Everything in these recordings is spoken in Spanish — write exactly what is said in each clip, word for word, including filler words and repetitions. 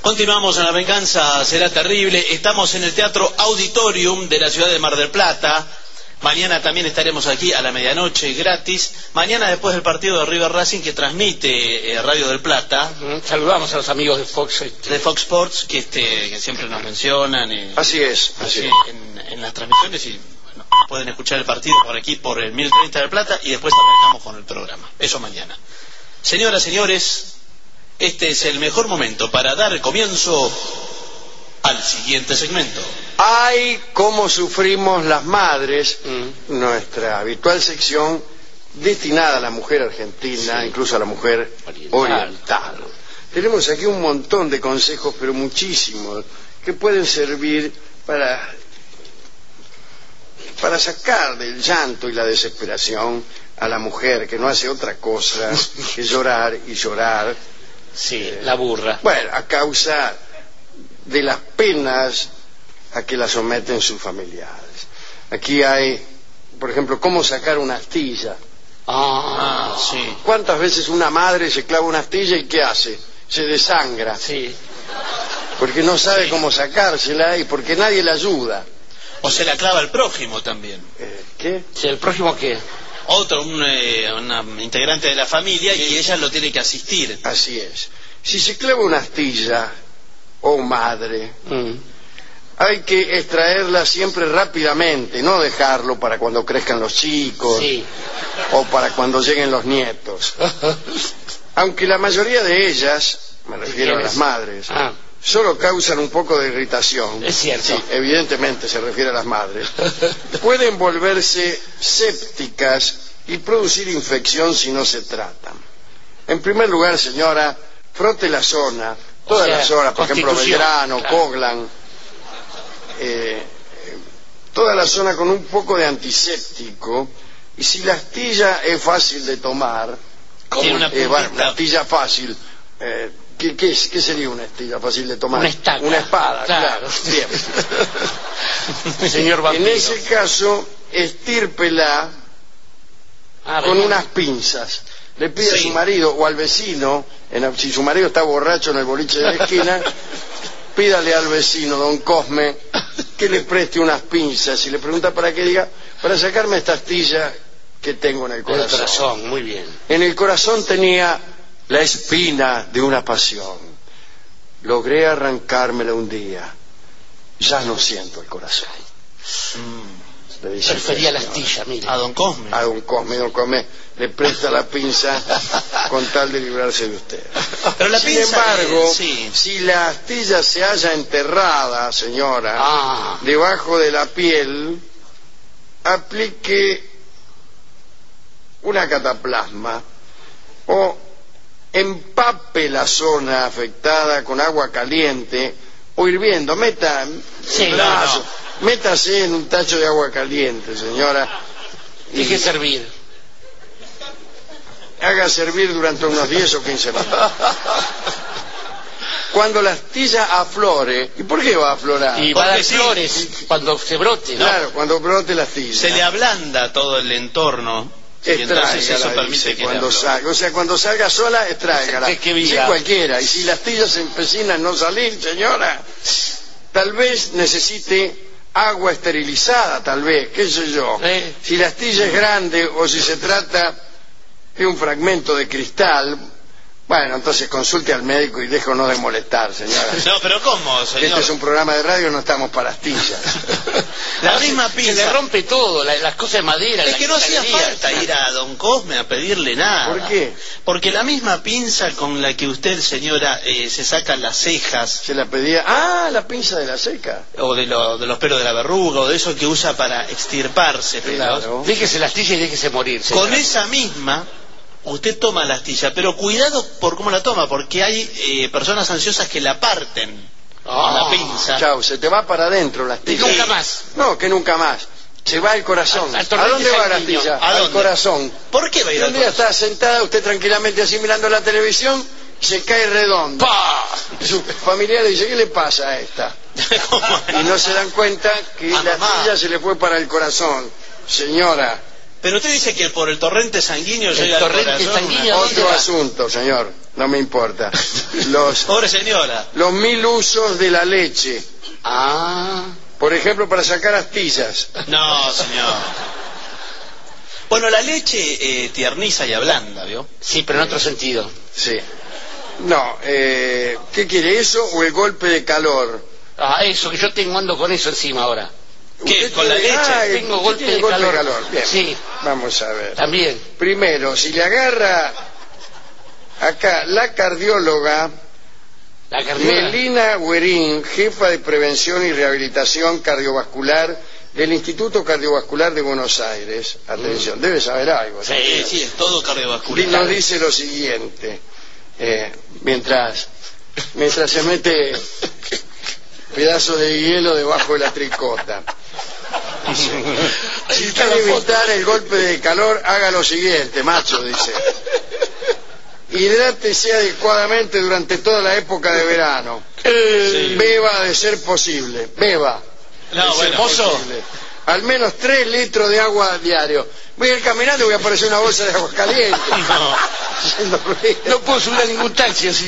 Continuamos en La Venganza Será Terrible. Estamos en el Teatro Auditorium de la ciudad de Mar del Plata. Mañana también estaremos aquí a la medianoche, gratis. Mañana después del partido de River Racing que transmite eh, Radio del Plata. Saludamos a los amigos de Fox. Este... De Fox Sports, que, este, que siempre nos mencionan. Eh, así es, así eh, es. En, en las transmisiones y bueno, pueden escuchar el partido por aquí, por el mil treinta del Plata, y después arrancamos con el programa. Eso mañana. Señoras, señores, este es el mejor momento para dar comienzo al siguiente segmento. Ay, cómo sufrimos las madres, mm. nuestra habitual sección destinada a la mujer argentina, sí. incluso a la mujer oriental. oriental. Tenemos aquí un montón de consejos, pero muchísimos, que pueden servir para, para sacar del llanto y la desesperación a la mujer, que no hace otra cosa que llorar y llorar. Sí, eh, la burra. Bueno, a causa de las penas a que la someten sus familiares. Aquí hay, por ejemplo, cómo sacar una astilla. Ah, sí. ¿Cuántas veces una madre se clava una astilla y qué hace? Se desangra. Sí. Porque no sabe sí. cómo sacársela y porque nadie la ayuda. O se la clava el prójimo también. Eh, ¿Qué? ¿Sí, el prójimo qué? Otro, un, eh, una integrante de la familia, sí. y ella lo tiene que asistir. Así es. Si se clava una astilla, oh madre, mm. hay que extraerla siempre rápidamente, no dejarlo para cuando crezcan los chicos, sí. o para cuando lleguen los nietos. Aunque la mayoría de ellas, me refiero a las madres, ah. solo causan un poco de irritación. Es cierto. Sí, evidentemente se refiere a las madres. Pueden volverse sépticas y producir infección si no se tratan. En primer lugar, señora, frote la zona, toda o sea, la zona, por ejemplo, Belgrano, claro. Coglan, eh, toda la zona con un poco de antiséptico, y si la astilla es fácil de tomar, ¿Cómo? Una, eh, bueno, una astilla fácil, eh, ¿qué, qué, ¿qué sería una astilla fácil de tomar? Una estaca. Una espada, claro. claro. Bien. Señor vampiro. En ese caso, estírpela ah, con bien. unas pinzas. Le pide sí. a su marido o al vecino, en, si su marido está borracho en el boliche de la esquina, pídale al vecino, don Cosme, que le preste unas pinzas y le pregunta para qué, diga, para sacarme esta astilla que tengo en el corazón. El corazón, muy bien. En el corazón tenía la espina de una pasión. Logré arrancármela un día. Ya no siento el corazón. Mm. Prefería la astilla, mire. A don Cosme. A don Cosme, don Cosme le presta la pinza con tal de librarse de usted. Pero la Sin pinza, embargo, eh, sí. si la astilla se halla enterrada, señora, ah. debajo de la piel, aplique una cataplasma o empape la zona afectada con agua caliente o hirviendo. Meta sí, el brazo, no, no. Métase en un tacho de agua caliente, señora. Deje servir. Haga servir durante unos diez o quince minutos. Cuando la astilla aflore, ¿y por qué va a aflorar? Y va a dar flores sí. cuando se brote, ¿no? Claro, cuando brote la astilla. Se le ablanda todo el entorno. Extráigala, eso permite dice, que cuando salga, o sea, cuando salga sola, extráigala. Que, que sí, cualquiera. Y si la astilla se empecina en no salir, señora, tal vez necesite agua esterilizada, tal vez, qué sé yo. ¿Eh? Si la astilla es grande o si se trata de un fragmento de cristal, bueno, entonces consulte al médico y déjenos de molestar, señora. No, pero ¿cómo, señor? Este es un programa de radio, no estamos para astillas. La misma pinza. Se le rompe todo, la, las cosas de madera. Es que no hacía falta ir a don Cosme a pedirle nada. ¿Por qué? Porque la misma pinza con la que usted, señora, eh, se saca las cejas. Se la pedía. Ah, la pinza de la ceja. O de, lo, de los pelos de la verruga, o de eso que usa para extirparse pelos. Claro. Déjese la astilla y déjese morir, señora. Con esa misma, usted toma la astilla, pero cuidado por cómo la toma, porque hay eh, personas ansiosas que la parten oh, con la pinza. Chau, se te va para adentro la astilla. Y nunca más. No, que nunca más. Se va al corazón. Al, al ¿A dónde va la astilla? ¿A al dónde? Corazón. ¿Por qué va a ir y al un día corazón? está sentada usted tranquilamente así mirando la televisión, se cae redondo. ¡Pah! Su familiar le dice, ¿qué le pasa a esta? Y no se dan cuenta que a la mamá. astilla se le fue para el corazón. Señora, Pero usted dice que por el torrente sanguíneo llega al torrente corazón. sanguíneo, una- Otro asunto, señor, no me importa. Los, Pobre señora. los mil usos de la leche. Ah, Por ejemplo, para sacar astillas. No, señor. Bueno, la leche eh, tierniza y ablanda, ¿vio? sí, pero en otro sentido. Sí. No, eh, ¿qué quiere eso o el golpe de calor? Ah, eso, que yo tengo, ando con eso encima ahora. ¿Qué? ¿Usted ¿Con la tiene- leche? Ah, Tengo usted golpe tiene de golpe calor. Bien. Sí. Vamos a ver. También. Primero, si le agarra acá la cardióloga La cardióloga. Melina Guerín, jefa de prevención y rehabilitación cardiovascular del Instituto Cardiovascular de Buenos Aires. Atención, debe saber algo. Sí, Sí, sí, es todo Y cardiovascular. nos dice lo siguiente, eh, mientras, mientras se mete pedazo de hielo debajo de la tricota. Si quiere evitar el golpe de calor, haga lo siguiente, macho, dice. Hidrátese adecuadamente durante toda la época de verano. Sí. Beba de ser posible, beba. No, de ser bueno, mozo. posible. Al menos tres litros de agua diario. Voy a ir caminando y voy a aparecer una bolsa de agua caliente. no. Haciendo ruido. No puedo subir a ningún taxi así.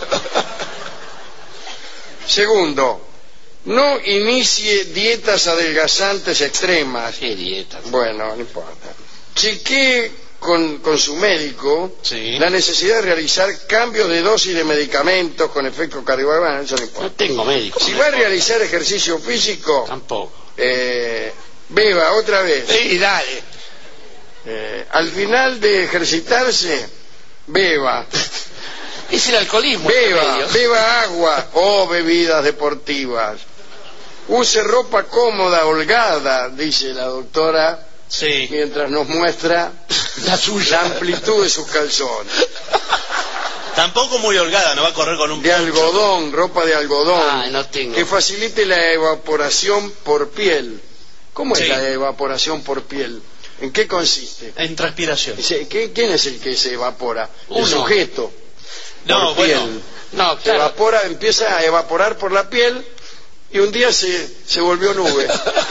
Segundo, no inicie dietas adelgazantes extremas. Qué dieta. Bueno, no importa. Chequee con, con su médico Sí. la necesidad de realizar cambios de dosis de medicamentos con efecto cardiovascular. Eso no importa. No tengo médico. Si va a realizar ejercicio físico, Tampoco. eh, beba otra vez. Sí, dale. Eh, al final de ejercitarse, beba. Es el alcoholismo. Beba, este medio. beba agua o bebidas deportivas. Use ropa cómoda, holgada, dice la doctora, Sí. mientras nos muestra La la suya. amplitud de sus calzones. Tampoco muy holgada, no va a correr con un De poncho. algodón, ropa de algodón, Ah, no tengo. que facilite la evaporación por piel. ¿Cómo es Sí. la evaporación por piel? ¿En qué consiste? En transpiración. Dice, ¿qué- ¿Quién es el que se evapora? El Uno. sujeto. No, por bueno. piel. No, Se claro. evapora, empieza a evaporar por la piel y un día se, se volvió nube.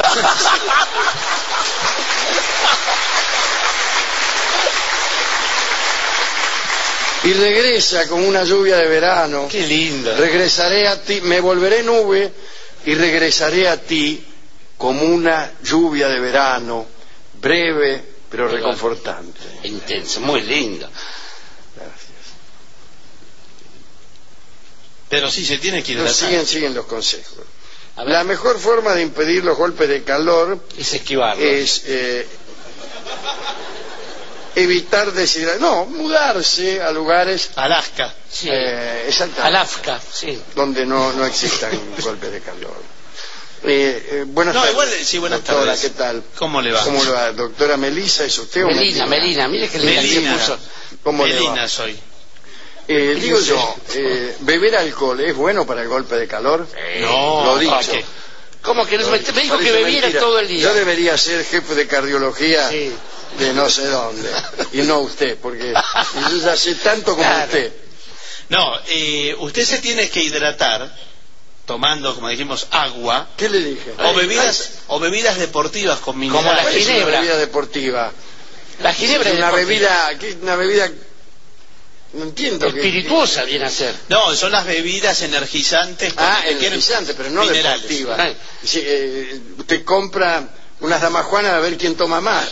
Y regresa como una lluvia de verano. Qué lindo. Regresaré a ti, me volveré nube y regresaré a ti como una lluvia de verano, breve pero reconfortante. Intenso, muy lindo. Pero sí, se tiene que Pero hidratar. siguen, siguen los consejos. A ver. La mejor forma de impedir los golpes de calor Es esquivarlo. es eh, evitar deshidratar, no, mudarse a lugares Alaska. Sí. eh, exactamente, Alafka, sí. donde no, no existan golpes de calor. Eh, eh, buenas No, tardes. igual, sí, buenas doctora, tardes. ¿qué tal? ¿Cómo le va? ¿Cómo le va? Doctora Melisa, ¿es usted o Melina, Melina, mire que linda que se Melina. puso. ¿Cómo le va? Melina soy. Eh, digo yo, eh, ¿beber alcohol es bueno para el golpe de calor? No, Lo dicho. ¿para qué? ¿Cómo que no? Me, me dijo que Parece bebiera mentira. todo el día. Yo debería ser jefe de cardiología Sí. de no sé dónde, y no usted, porque yo ya sé tanto como Claro. usted. No, eh, usted se tiene que hidratar tomando, como dijimos, agua ¿Qué le dije? o bebidas o bebidas deportivas con minerales. la ¿Cuál es una ginebra. bebida deportiva? La ginebra Es es una deportiva. bebida, ¿qué? Una bebida, no entiendo. qué- espirituosa viene a ser. No, son las bebidas energizantes. con- Ah, que tienen energizante, pero no minerales. deportiva. Ay. Sí, eh, usted compra unas damajuanas a ver quién toma más.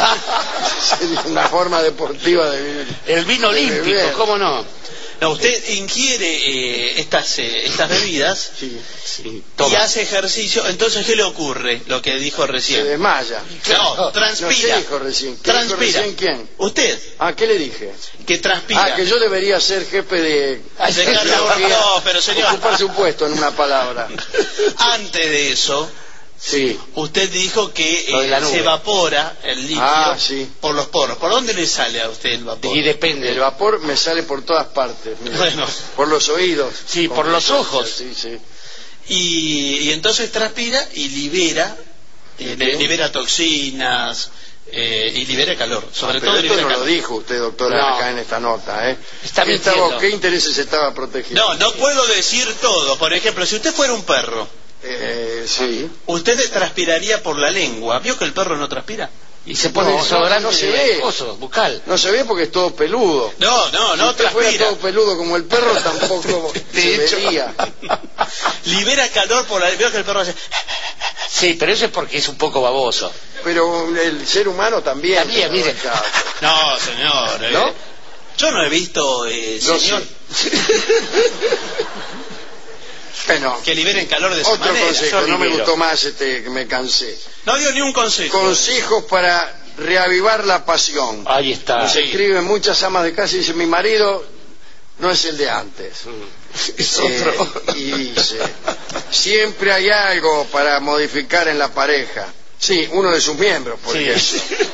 Sería una forma deportiva de vivir. El vino De olímpico, beber. ¿cómo no? No, usted ingiere eh, estas eh, estas bebidas Sí, Sí, y hace ejercicio. Entonces, ¿qué le ocurre? Lo que dijo se recién. desmaya. No, No, transpira. ¿qué dijo recién? ¿Qué dijo Transpira. recién quién? Usted, Ah, ¿qué le dije? que transpira. Ah, que yo debería ser jefe de... De cardiología. No, pero señor. Ocupar su puesto en una palabra. Antes de eso, Sí. usted dijo que Lo de la eh, nube. se evapora el líquido Ah, sí. por los poros. ¿Por dónde le sale a usted el vapor? Y depende. El vapor me sale por todas partes. mire. Bueno. Por los oídos. Sí, por los ojos. Sí, sí. Y, y entonces transpira y libera, eh, Bien. libera toxinas eh, y libera calor. Sobre Ah, pero todo esto libera no lo calor. dijo usted, doctora, No. acá en esta nota, ¿eh? Está ¿Qué, estaba- mintiendo. ¿Qué intereses estaba protegiendo? No, no puedo decir todo. Por ejemplo, si usted fuera un perro, Eh, sí. usted transpiraría por la lengua. ¿Vio que el perro no transpira? Y se pone No, desodorante no, no se de ve. coso, bucal. No se ve porque es todo peludo. No, no, no Si usted fuera transpira. todo peludo como el perro, tampoco De se hecho. vería. Libera calor por la... Veo que el perro hace... Sí, pero eso es porque es un poco baboso. Pero el ser humano también. También, mire. No, señor. eh, ¿No? Yo no he visto, eh, No, señor, sí. Bueno, que liberen calor de esa otro manera. consejo, yo no me libero. gustó más este, que me cansé. No dio ni un consejo. Consejos para reavivar la pasión. Ahí está. Se escriben muchas amas de casa y dice, mi marido no es el de antes. Es Eh, otro. y dice, siempre hay algo para modificar en la pareja. Sí, uno de sus miembros, por Sí. ejemplo.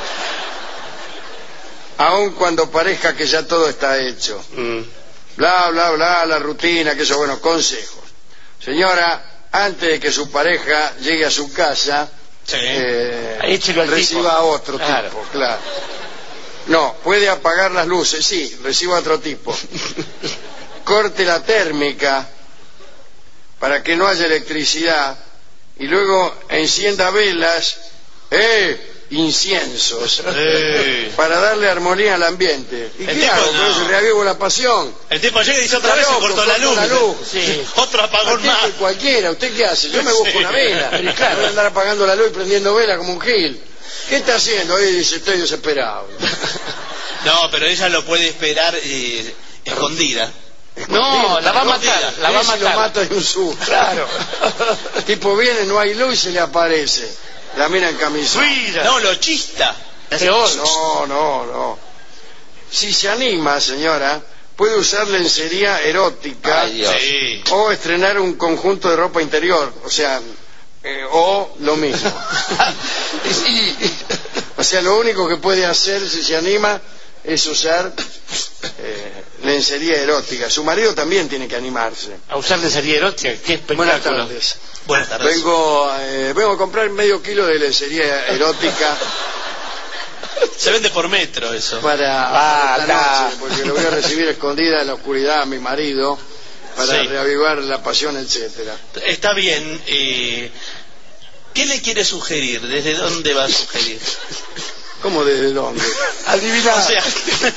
Aun cuando parezca que ya todo está hecho. Mm. Bla, bla, bla, la rutina, que eso, bueno, consejos. Señora, antes de que su pareja llegue a su casa, Sí. eh, Échelo al reciba tipo. a otro Claro. tipo, claro. No, puede apagar las luces, sí, reciba a otro tipo. Corte la térmica para que no haya electricidad y luego encienda velas, eh, inciensos, Eh. para darle armonía al ambiente. ¿Y El qué tipo hago? no. Con eso reavivo la pasión. El tipo llega y dice otra Está vez se loco, cortó la cortó luz. la luz. Sí. Otro apagón Usted más. que cualquiera, ¿usted qué hace? Yo me busco Sí. una vela. Pero claro. Voy a andar apagando la luz y prendiendo vela como un gil. ¿Qué está haciendo? Ahí dice, estoy desesperado. No, pero ella lo puede esperar eh, escondida. No, la va a matar, la va a Ese lo matar. mata de un susto. Claro. El tipo viene, no hay luz y se le aparece. La mina en camisón. Mira. No, lo chista. Peor. No, no, no. Si se anima, señora, puede usar lencería erótica. Ay, Dios. Sí. O estrenar un conjunto de ropa interior. O sea, eh, o lo mismo. Sí. O sea, lo único que puede hacer si se anima es usar eh, lencería erótica. Su marido también tiene que animarse. A usar de serie erótica, qué espectáculo. Buenas tardes. Buenas tardes. Vengo, eh, vengo a comprar medio kilo de lencería erótica Se vende por metro eso. para Ah, esta ta. noche, porque lo voy a recibir escondida en la oscuridad a mi marido para Sí. reavivar la pasión, etcétera. Está bien. Eh, ¿Qué le quiere sugerir? ¿Desde dónde va a sugerir? ¿Cómo desde dónde? Adivina. O sea,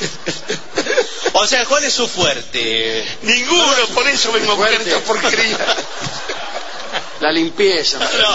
o sea, ¿cuál es su fuerte? Ninguno, por eso vengo a buscar Fuerte. esta porquería. La limpieza. No.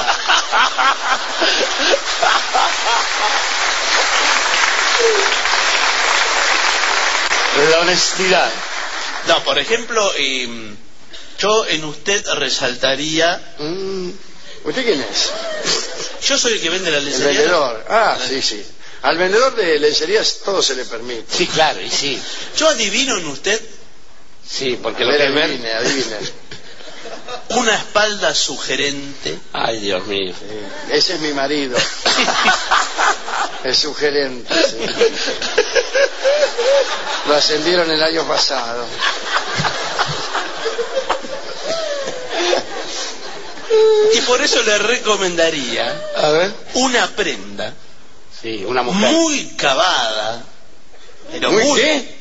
La honestidad. No, por ejemplo, eh, yo en usted resaltaría... Mm, ¿Usted quién es? Yo soy el que vende la El lencería. vendedor. Ah, sí, sí. Al vendedor de lencerías todo se le permite. Sí, claro, y sí. Yo adivino en usted Sí, porque A lo ver, que ver. adivine, adivine. una espalda sugerente. Ay, Dios mío. Sí, ese es mi marido. Es sugerente. Sí. Lo ascendieron el año pasado. Y por eso le recomendaría A ver. una prenda Sí, una mujer. muy cavada. Pero ¿Muy muy, qué?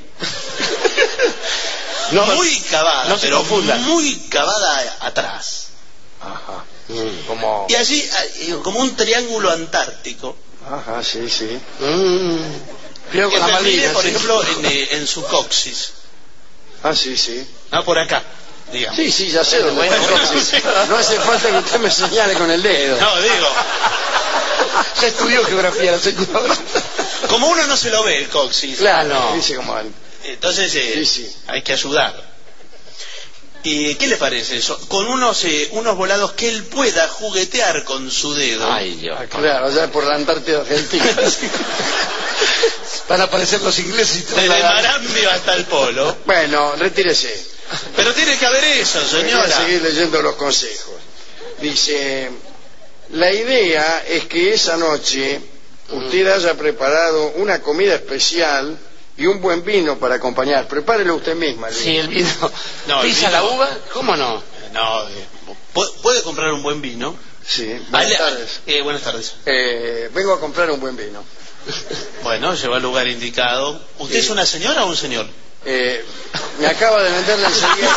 No, muy cavada, no se pero confunda. muy cavada atrás. Ajá. Mm. Como. Y allí, eh, como un triángulo antártico, Ajá, sí, sí. Mm. Cuidado que con la termine, Malvinas. por sí. ejemplo, en, eh, en su coxis. Ah, sí, sí. Ah, por acá, digamos. Sí, sí, ya sé dónde Bueno, está el bueno, coxis. sí. No hace falta que usted me señale con el dedo. No, digo, Ya estudió geografía, no sé cómo. como uno no se lo ve el coxis, Claro, no. dice como el... entonces eh, Sí, sí. hay que ayudar. ¿Y qué le parece eso? Con unos eh, unos volados que él pueda juguetear con su dedo. Ay, Dios. Ah, claro, ya por la Antártida Argentina. Van a aparecer los ingleses y todo. Desde Marambio hasta el polo. Bueno, retírese. Pero tiene que haber eso, Voy a señora. seguir leyendo los consejos. Dice, la idea es que esa noche usted haya preparado una comida especial y un buen vino para acompañar. Prepárelo usted misma. el Sí, vino. el vino. No, el ¿Pisa vino- la uva? ¿Cómo no? No, eh, pu- puede comprar un buen vino. Sí, buenas Ale- tardes. eh, buenas tardes. Eh, vengo a comprar un buen vino. Bueno, llegó al lugar indicado. ¿Usted Sí. es una señora o un señor? Eh, me acaba de vender la enseguida.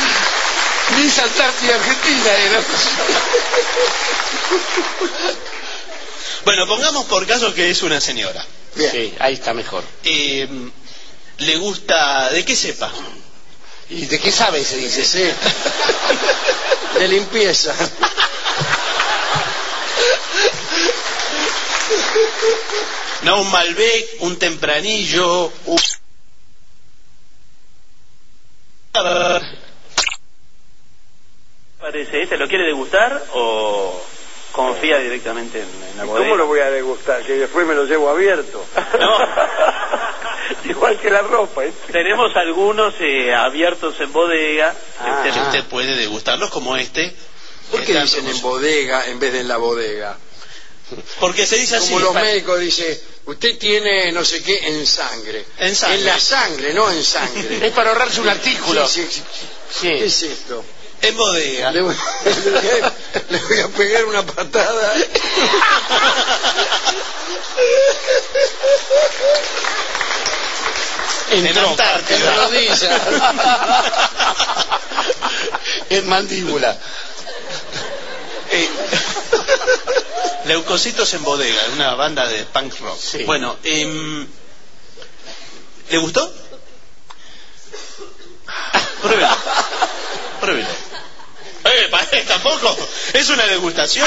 Miss Antártida Argentina era. Bueno, pongamos por caso que es una señora. Bien. Sí, ahí está mejor. Eh, ¿Le gusta de qué sepa? ¿Y de qué sabe? Se dice. Sí. De limpieza. No, un Malbec, un Tempranillo, un... Parece, ¿este lo quiere degustar o confía directamente en, en la bodega? ¿Cómo lo voy a degustar? Que después me lo llevo abierto. No. Igual que la ropa. ¿eh? Tenemos algunos eh, abiertos en bodega. Ah, Este, que usted puede degustarlos como este. ¿Por qué dicen en bodega en vez de en la bodega? Porque se dice así. Como los médicos dicen, usted tiene no sé qué en sangre. En sangre. En la sangre, no en sangre. Es para ahorrarse un artículo. Sí, sí, sí. Sí. ¿Qué es esto? En bodega. Le voy, le voy a, le voy a pegar una patada. En, en tropa, Antártida. en rodilla. En mandíbula. Eh, Leucocitos en bodega, una banda de punk rock. Sí. Bueno, eh, ¿le gustó? Pruébelo. Pruébelo. Eh, pa- tampoco. Es una degustación.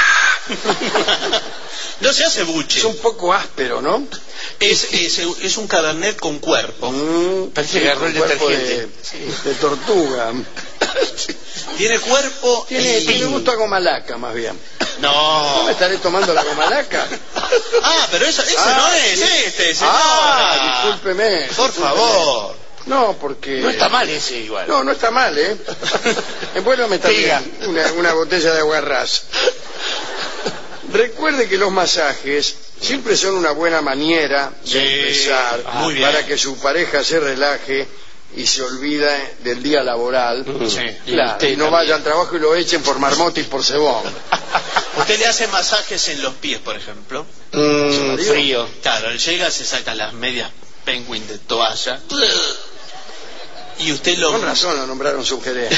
No se hace buche. Es un poco áspero, ¿no? Es, es, es un cabernet con cuerpo. Mm, Parece que agarró el cuerpo detergente. de, de tortuga. Tiene cuerpo Tiene, y... tiene gusto a gomalaca, más bien. No. ¿No me estaré tomando la gomalaca? Ah, pero eso, ese Ah, no es sí. este, señora. Ah, discúlpeme. Por discúlpeme. favor. No, porque... No está mal ese igual. No, no está mal, ¿eh? Envuélvame Diga. también una, una botella de aguarrás. Recuerde que los masajes siempre son una buena manera de Sí, empezar muy bien. para que su pareja se relaje y se olvide del día laboral. Sí. Claro, usted y no también. vaya al trabajo y lo echen por marmota y por cebón. Usted le hace masajes en los pies, por ejemplo. Mm, frío. Claro, él llega, se saca las medias penguin de toalla. Y usted lo... Con razón lo nombraron sugerente.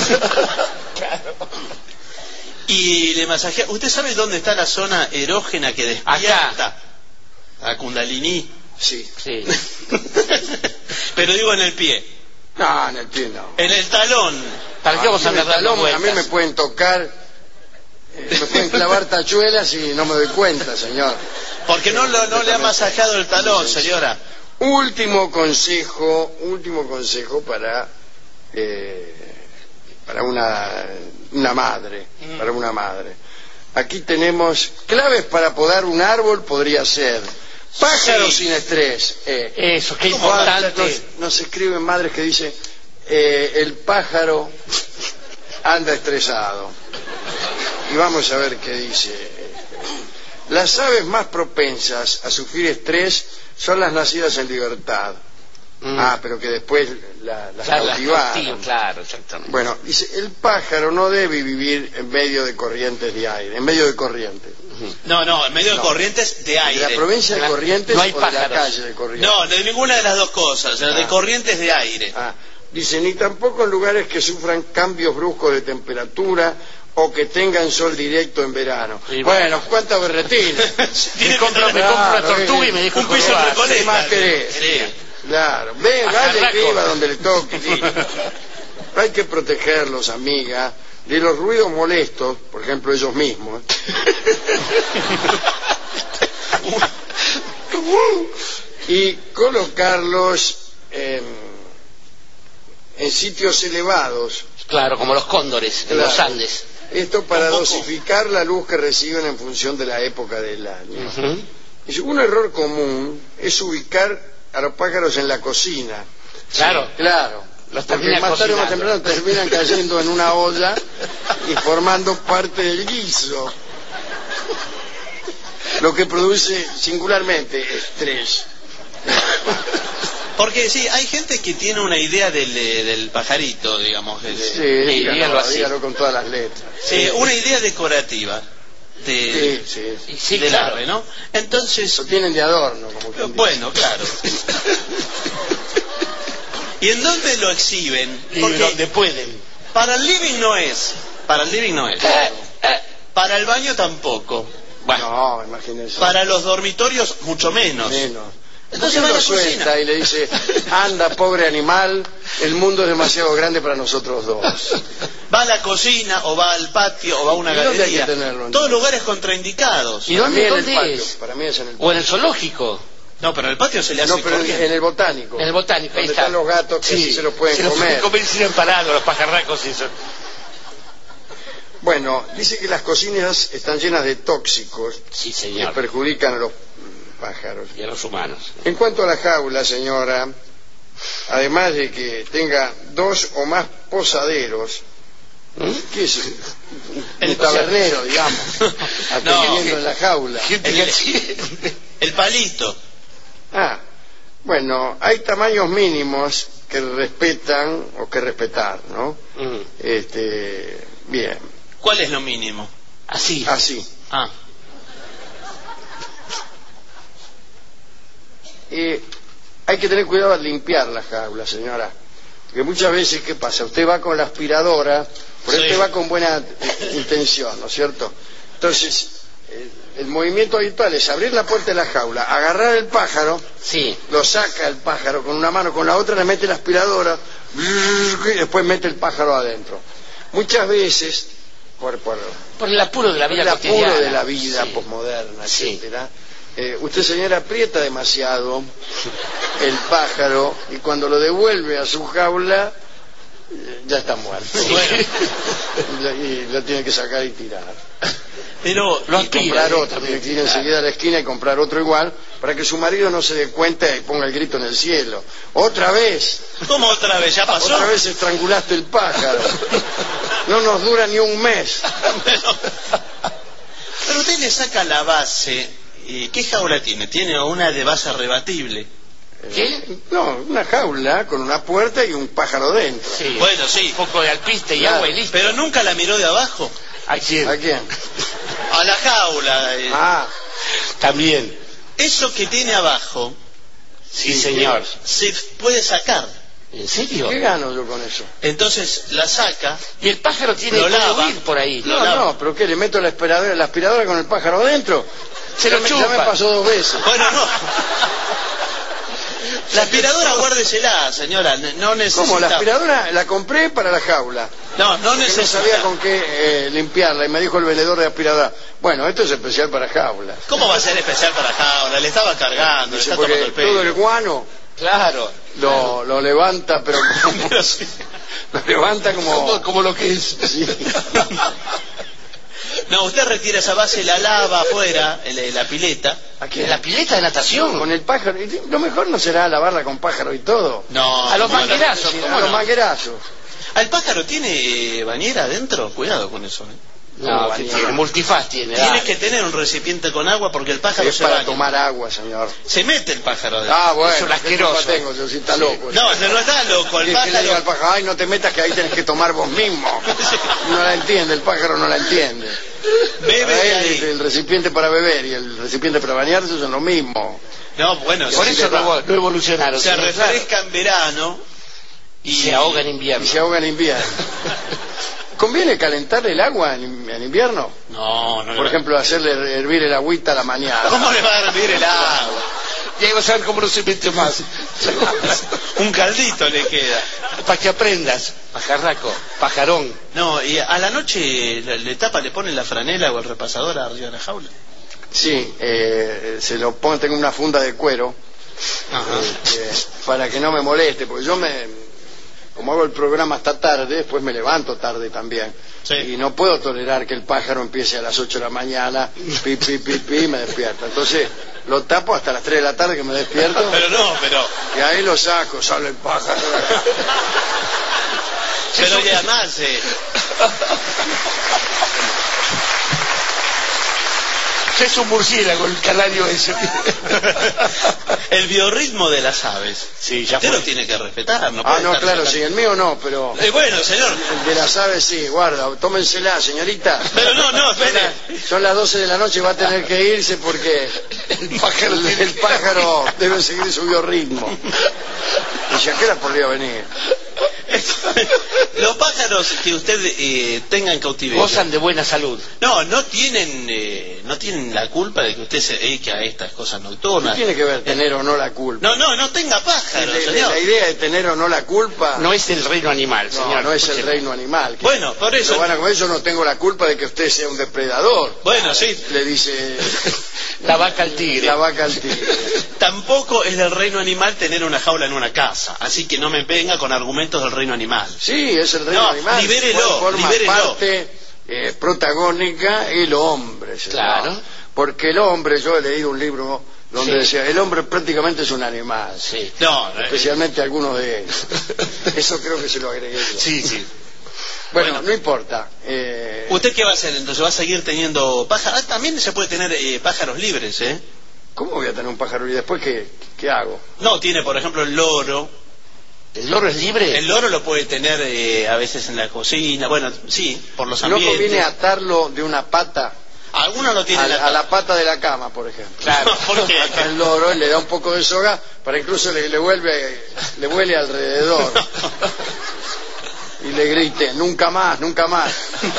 Y le masajea. ¿Usted sabe dónde está la zona erógena que despierta? Acá. La Kundalini. Sí. Sí. Pero digo en el pie. No, en el pie no. En el talón. ¿Para qué vamos a En el andar dando talón, a mí me vueltas? pueden tocar, eh, me pueden clavar tachuelas y no me doy cuenta, señor. Porque no, lo, no le ha masajeado el talón, señora. Último consejo, último consejo para eh, para una, una madre, Mm. para una madre. Aquí tenemos claves para podar un árbol, podría ser pájaros Sí. sin estrés. Eh, Eso, qué ¿cómo importante. Nos, nos escriben madres que dicen eh, el pájaro anda estresado. Y vamos a ver qué dice. Las aves más propensas a sufrir estrés son las nacidas en libertad. Mm. Ah, pero que después la- las Claro, las cautivaron. cautivan, claro, exactamente. Bueno, dice, el pájaro no debe vivir en medio de corrientes de aire, en medio de corrientes. No, no, en medio de No. corrientes de De aire. la provincia de Claro. Corrientes No hay o de la pájaros. calle de Corrientes. No, de ninguna de las dos cosas, o sea, de Ah. corrientes de aire. Ah, dice, ni tampoco en lugares que sufran cambios bruscos de temperatura o que tengan sol directo en verano. Sí, bueno, ¿cuánta berretina? Tiene Me compro, que me tener- compro una Claro, tortuga y eh, me dejo un piso en probar. Recoleta. ¿Qué más querés? Sí. Claro, ve, vaya Agarraco. que iba donde le toque. Sí. Hay que protegerlos, amiga, de los ruidos molestos, por ejemplo, ellos mismos. Y colocarlos en, en sitios elevados. Claro, como los cóndores en los Claro. Andes. Esto para Un poco. dosificar la luz que reciben en función de la época del año. Ujú. Dice, un error común es ubicar a los pájaros en la cocina. Claro. Claro. Los Porque termina más tarde o más cocinando. temprano terminan cayendo en una olla y formando parte del guiso. Lo que produce singularmente estrés. Porque sí, hay gente que tiene una idea del, eh, del pajarito, digamos, del- Sí, dígalo dígalo, así. dígalo con todas las letras. eh, una idea decorativa de, Sí, sí, sí. Y sí, del claro. ave, ¿no? Entonces, Lo tienen de adorno, como quien dice. bueno, claro. ¿Y en dónde lo exhiben? Y Porque donde pueden. para el living no es, para el living no es. Para el baño tampoco. Bueno, no, imagínense. Para los dormitorios, mucho menos. Menos. Entonces Entonces va a lo la suelta cocina y le dice, anda, pobre animal, el mundo es demasiado grande para nosotros dos. Va a la cocina, o va al patio, o va a una ¿Y dónde hay galería. que tenerlo, Todos lugares contraindicados. ¿Y Para mí dónde, en el dónde patio, es? Para mí es en el ¿O patio. en el zoológico? No, pero en el patio se le hace No, pero en, corriente. en el botánico. En el botánico, ahí Donde está. están los gatos que sí se los pueden se los comer. pueden comer sin emparado, los pajarracos y eso. Bueno, dice que las cocinas están llenas de tóxicos Sí, que señor. perjudican a los mm, pájaros. Y a los humanos. En cuanto a la jaula, señora, además de que tenga dos o más posaderos, ¿Mm? ¿qué es? El- Un tabernero, digamos, atendiendo en la jaula. Gente El- que así- El palito. Ah, bueno, hay tamaños mínimos que respetan o que respetar, ¿no? Mm. Este, bien, ¿Cuál es lo mínimo? Así. así. Ah, Y hay que tener cuidado al limpiar la jaula, señora. Porque muchas veces, ¿qué pasa? Usted va con la aspiradora, pero Sí. usted va con buena eh, intención, ¿no es cierto? Entonces, eh, el movimiento habitual es abrir la puerta de la jaula, agarrar el pájaro, Sí. lo saca el pájaro con una mano, con la otra le mete la aspiradora, y después mete el pájaro adentro. Muchas veces, por, por Por el apuro de la vida el apuro cotidiana. de la vida Sí. posmoderna, Sí. etcétera, eh, usted, señora, aprieta demasiado el pájaro y cuando lo devuelve a su jaula eh, ya está muerto. Bueno. Y, lo- y lo tiene que sacar y tirar. pero Lo Y aspira, comprar eh, otro, tiene que ir enseguida a la esquina y comprar otro igual para que su marido no se dé cuenta y ponga el grito en el cielo. ¡Otra vez! ¿cómo otra vez? ¿Ya pasó? Otra vez estrangulaste el pájaro. No nos dura ni un mes. Pero, pero usted le saca la base. ¿Y qué jaula tiene? Tiene una de base rebatible. ¿Qué? No, una jaula con una puerta y un pájaro dentro. Sí. Bueno, sí. Un poco de alpiste y Claro. agua y listo. Pero nunca la miró de abajo. ¿A quién? ¿A quién? A la jaula. eh. Ah, También. Eso que tiene abajo Sí, señor. se puede sacar. ¿En serio? ¿qué gano yo con eso? Entonces la saca. Y el pájaro tiene Lo que lava. huir por ahí. Lo No, lava. no, pero ¿qué? ¿Le meto la aspiradora, la aspiradora con el pájaro dentro? Se Ya lo me- Ya me chupa. pasó dos veces. Bueno, no. La aspiradora guárdesela, señora. No necesita. ¿Cómo? La aspiradora la compré para la jaula. No, no Que no necesita. sabía con qué eh, limpiarla y me dijo el vendedor de aspiradora, bueno, esto es especial para jaulas. ¿Cómo va a ser especial para jaula? Le estaba cargando, le Dice, está porque tomando el todo el pelo. guano Claro. lo, lo levanta, pero como, Pero sí. lo levanta como... Como, como lo que es. Sí. No, usted retira esa base, la lava afuera, en la pileta. ¿A quién? En la pileta de natación. Con el pájaro. Y lo mejor no será lavarla con pájaro y todo. No. A los ¿cómo no? manguerazos, Sí, ¿cómo a los no? manguerazos. ¿Al pájaro tiene eh, bañera adentro? Cuidado con eso. ¿eh? No, No, que ni tiene, nada. multifaz tiene. Tiene dale. que tener un recipiente con agua porque el pájaro Es se para baña. tomar agua, señor. Se mete el pájaro adentro. Ah, bueno. Es un ¿qué asqueroso. culpa tengo? Yo sí está loco. No, no, no está loco. El Y es que le diga al pájaro. pájaro, ay, no te metas que ahí tenés que tomar vos mismo. No la entiende, el pájaro no la entiende. Bebe Para de él, ahí. el, el recipiente para beber y el recipiente para bañarse son lo mismo. No, bueno, Por se, eso le va. no, no evolucionaron. se sí, refresca en verano y se ahoga en Y invierno. se ahoga en invierno. ¿Conviene calentarle el agua en, en invierno? No, no le Por va- ejemplo, hacerle hervir el agüita a la mañana. ¿Cómo le va a hervir el agua? Y ahí vas a ver cómo no se mete más. Un caldito le queda. Para que aprendas. Pajarraco, pajarón. No, y a la noche le, le tapa, le pone la franela o el repasador arriba de la jaula. Sí, eh, se lo pongo, tengo una funda de cuero Ajá. eh, para que no me moleste, porque yo me... Como hago el programa hasta tarde, después me levanto tarde también. Sí. Y no puedo tolerar que el pájaro empiece a las ocho de la mañana, pi, pi, pi, pi, y me despierta. Entonces lo tapo hasta las tres de la tarde que me despierto, Pero no, pero... y ahí lo saco, sale el pájaro. Pero y además... eh, Es un murciélago el canario ese. el biorritmo de las aves. Sí, ya Usted fue. lo tiene que respetar, no Ah, puede no, estar claro, sacando- sí, el mío no, pero Eh, bueno, señor. el de las aves sí, guarda, tómensela, señorita. Pero no, no, Son, espere. la- son las doce de la noche, va a tener que irse porque El pájaro el, el pájaro debe seguir su biorritmo. Y si a qué hora podría venir. Los pájaros que usted eh, tenga en cautiverio. Gozan de buena salud. No, no tienen, eh, no tienen la culpa de que usted se dedique a estas cosas nocturnas. ¿Qué tiene que ver tener o no la culpa? No, no, no tenga pájaros, la, señor. La idea de tener o no la culpa... No es el reino animal, No, señor. no es el reino animal. Que Bueno, por eso... Lo van a comer, yo no tengo la culpa de que usted sea un depredador. Bueno, sí. Le dice... La vaca al tigre. La vaca al tigre. Tampoco es del reino animal tener una jaula en una casa, así que no me venga con argumentos del reino animal. Sí, es el reino No, animal. libérelo, Forma libérelo. parte eh, protagónica el hombre. ¿sí? Claro. Porque el hombre, yo he leído un libro donde Sí. decía, el hombre prácticamente es un animal. Sí. No, no, Especialmente algunos de ellos. Eso creo que se lo agregué yo. Sí, sí. Bueno, Bueno. no importa. Eh, ¿Usted qué va a hacer entonces? ¿Va a seguir teniendo pájaros? Ah, también se puede tener eh, pájaros libres, ¿eh? ¿Cómo voy a tener un pájaro y después qué, qué hago? No, tiene por ejemplo el loro. ¿El loro es libre? El loro lo puede tener eh, a veces en la cocina, bueno, sí, por los ¿No ambientes. conviene atarlo de una pata Algunos lo a, tienen a la pata de la cama, por ejemplo? Claro, ¿por qué? Ata el loro y le da un poco de soga para incluso le, le vuelve le huele alrededor y le grite, nunca más, nunca más.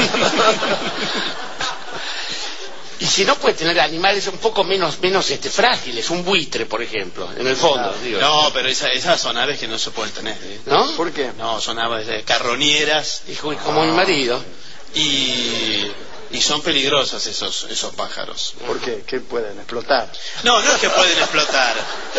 Y si no puede tener animales un poco menos menos este frágiles, un buitre, por ejemplo, en el fondo. Claro. Digo. No, pero esa- esas son aves que no se pueden tener. ¿eh? ¿No? ¿Por qué? No, son aves eh, carroñeras Y como- como mi marido. y, y son peligrosas esos, esos pájaros. ¿Por qué? ¿Qué pueden explotar? No, no es que pueden explotar.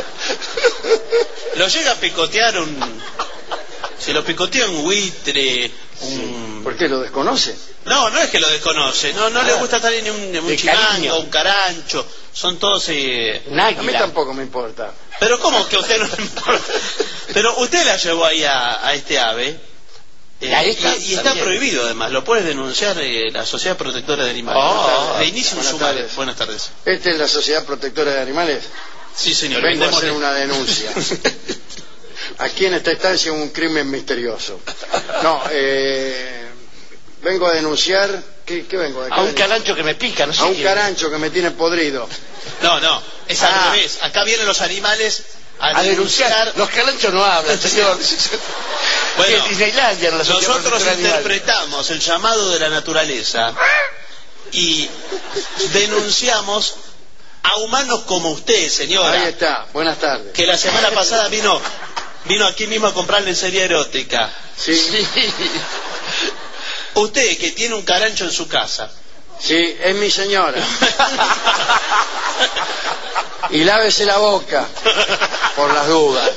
Lo llega a picotear un... Si lo picotea un buitre, un... ¿Por qué lo desconoce? No, no es que lo desconoce, no, no le gusta estar ni un, ni un De chimango, cariño. un carancho, son todos... eh, Un A mí águila. tampoco me importa. Pero ¿cómo que a usted no le importa? Pero usted la llevó ahí a, a este ave, eh, ¿A esta? y, y está También. prohibido además, lo puede denunciar eh, la Sociedad Protectora de Animales. Oh, de inicio un buenas sumario. tardes. Buenas tardes. ¿Esta es la Sociedad Protectora de Animales? Sí, señor. Vengo a brindémosle. hacer una denuncia. Aquí en esta estancia un crimen misterioso. No, eh, vengo a denunciar... ¿Qué, qué vengo a A un denunciar? carancho que me pica, no sé. A un qué. carancho que me tiene podrido. No, no, es Ah. al revés. Acá vienen los animales a, A denunciar. Los caranchos no hablan, señor. Bueno, En Disneylandia, en la Sociedad nosotros Protectora de Animales. interpretamos el llamado de la naturaleza y denunciamos a humanos como usted, señora, Ahí está, buenas tardes. que la semana pasada vino vino aquí mismo a comprar lencería erótica. Sí, Sí. Usted que tiene un carancho en su casa. sí, es mi señora. Y lávese la boca, por las dudas.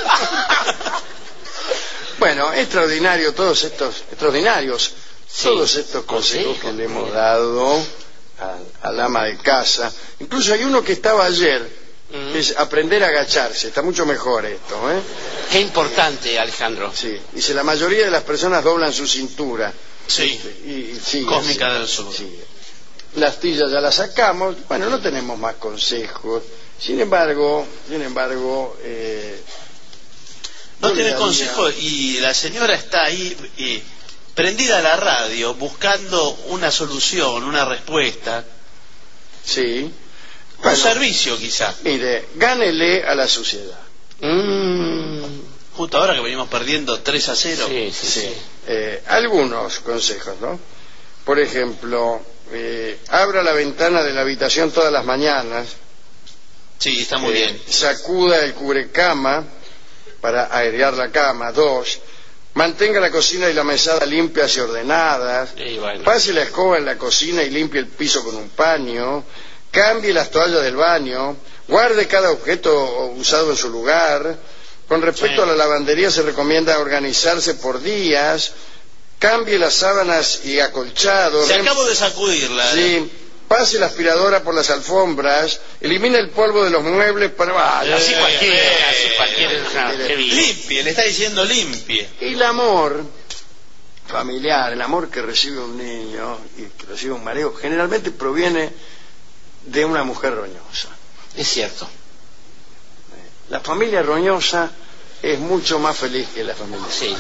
Bueno, extraordinario todos estos, extraordinarios, Sí. todos estos consejos que le hemos dado al, al ama de casa. Incluso hay uno que estaba ayer, Mm. que es aprender a agacharse. Está mucho mejor esto, ¿eh? Qué importante, Alejandro. Sí. Dice, la mayoría de las personas doblan su cintura. Sí, Y, y sigue Cósmica así. del Sur. Sigue. La astilla ya la sacamos. Bueno, no tenemos más consejos. Sin embargo, sin embargo, eh, No yo tiene le consejo daría- y la señora está ahí eh, prendida a la radio buscando una solución, una respuesta, Sí. un Bueno, servicio quizá. mire, gánele a la suciedad. Mm. Justo ahora que venimos perdiendo tres a cero. Sí, sí, sí. Eh, algunos consejos, ¿no? Por ejemplo, eh, abra la ventana de la habitación todas las mañanas. Sí, está muy Eh, bien. Sacuda el cubrecama para airear la cama. Dos, mantenga la cocina y la mesada limpias y ordenadas. Y bueno. Pase la escoba en la cocina y limpie el piso con un paño. Cambie las toallas del baño. Guarde cada objeto usado en su lugar. Con respecto Sí. a la lavandería se recomienda organizarse por días. Cambie las sábanas y acolchados. Se Rem- acabo de sacudirla. Sí, pase la aspiradora por las alfombras, elimine el polvo de los muebles para... Vaya, Así Eh, cualquiera, eh, así cualquiera. eh, No, eh, qué bien. Limpie, le está diciendo limpie. El amor familiar, el amor que recibe un niño y que recibe un mareo, generalmente proviene de una mujer roñosa. Es cierto. La familia roñosa es mucho más feliz que la familia. Sí.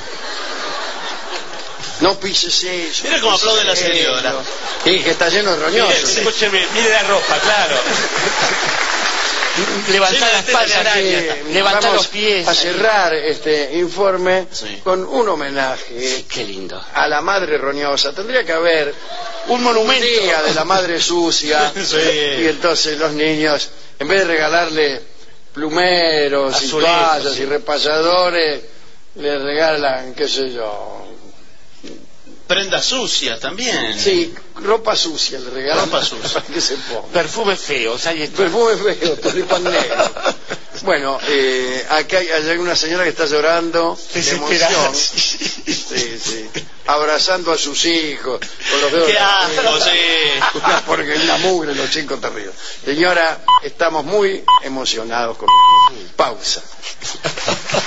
No pises eso. Mira cómo pises aplaude la eso. señora. Sí, que está lleno de roñosos. Sí, sí. Escúcheme, mire la ropa, claro. levantar Sí, las sí, patas, araña. Eh, levantar vamos los pies. a cerrar este informe Sí. con un homenaje Sí, qué lindo. a la madre roñosa. Tendría que haber Un un monumento. día de la madre sucia Sí. y entonces los niños, en vez de regalarle plumeros y Azulejos, toallas sí. y repasadores, le regalan, qué sé yo, Prendas sucias también. sí, ropa sucia le regalan Ropa sucia. para que se ponga. Perfumes feos. Ahí está. Perfume feo, tulipán negro. Bueno, eh, acá hay, hay una señora que está llorando de Desesperada. emoción. Sí, sí. Abrazando a sus hijos con los dedos. ¡Qué de la asco, mano. sí! Una- Porque es una mugre los chicos terribles. Señora, estamos muy emocionados con pausa.